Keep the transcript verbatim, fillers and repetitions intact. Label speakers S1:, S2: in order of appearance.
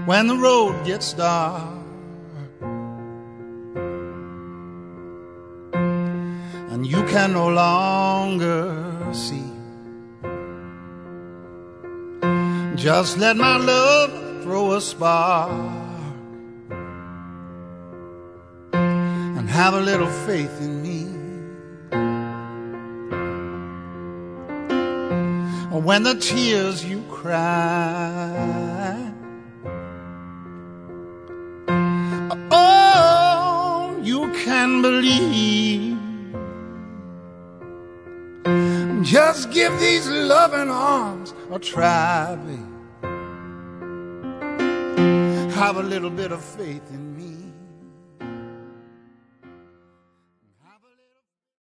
S1: when the road gets dark and you can no longer see. Just let my love throw a spark and have a little faith in me. When the tears you cry, oh, you can believe. Just give these loving arms a try, babe. Have a little bit of faith in me.